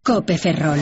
COPE Ferrol.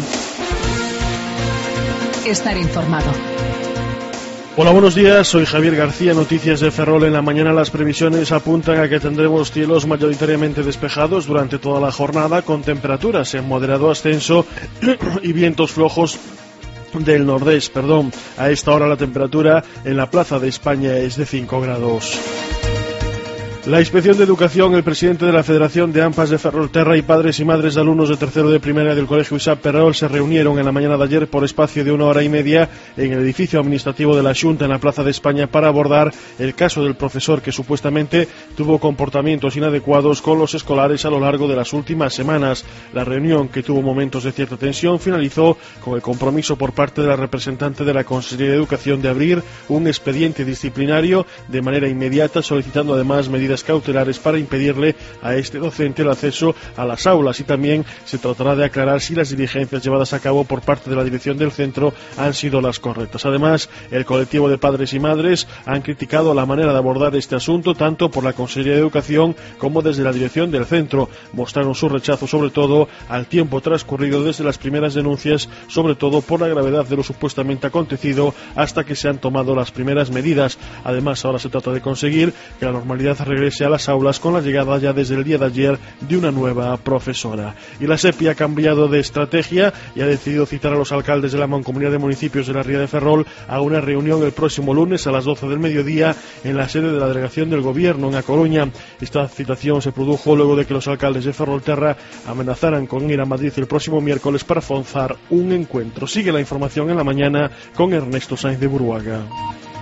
Estar informado. Hola, buenos días, soy Javier García, noticias de Ferrol en la mañana. Las previsiones apuntan a que tendremos cielos mayoritariamente despejados durante toda la jornada, con temperaturas en moderado ascenso y vientos flojos del nordés. A esta hora la temperatura en la Plaza de España es de 5 grados. La Inspección de Educación, el presidente de la Federación de AMPAs de Ferrolterra y padres y madres de alumnos de tercero de primaria del Colegio ISAP Ferrol se reunieron en la mañana de ayer por espacio de 1 hora y media en el edificio administrativo de la Xunta en la Plaza de España para abordar el caso del profesor que supuestamente tuvo comportamientos inadecuados con los escolares a lo largo de las últimas semanas. La reunión, que tuvo momentos de cierta tensión, finalizó con el compromiso por parte de la representante de la Consejería de Educación de abrir un expediente disciplinario de manera inmediata, solicitando además medidas cautelares para impedirle a este docente el acceso a las aulas, y también se tratará de aclarar si las diligencias llevadas a cabo por parte de la dirección del centro han sido las correctas. Además, el colectivo de padres y madres han criticado la manera de abordar este asunto tanto por la Consejería de Educación como desde la dirección del centro. Mostraron su rechazo sobre todo al tiempo transcurrido desde las primeras denuncias, sobre todo por la gravedad de lo supuestamente acontecido, hasta que se han tomado las primeras medidas. Además, ahora se trata de conseguir que la normalidad regrese a las aulas con la llegada ya desde el día de ayer de una nueva profesora. Y la SEPI ha cambiado de estrategia y ha decidido citar a los alcaldes de la Mancomunidad de Municipios de la Ría de Ferrol a una reunión el próximo lunes a las 12 del mediodía en la sede de la Delegación del Gobierno en A Coruña. Esta citación se produjo luego de que los alcaldes de Ferrolterra amenazaran con ir a Madrid el próximo miércoles para forzar un encuentro. Sigue la información en la mañana con Ernesto Sainz de Buruaga.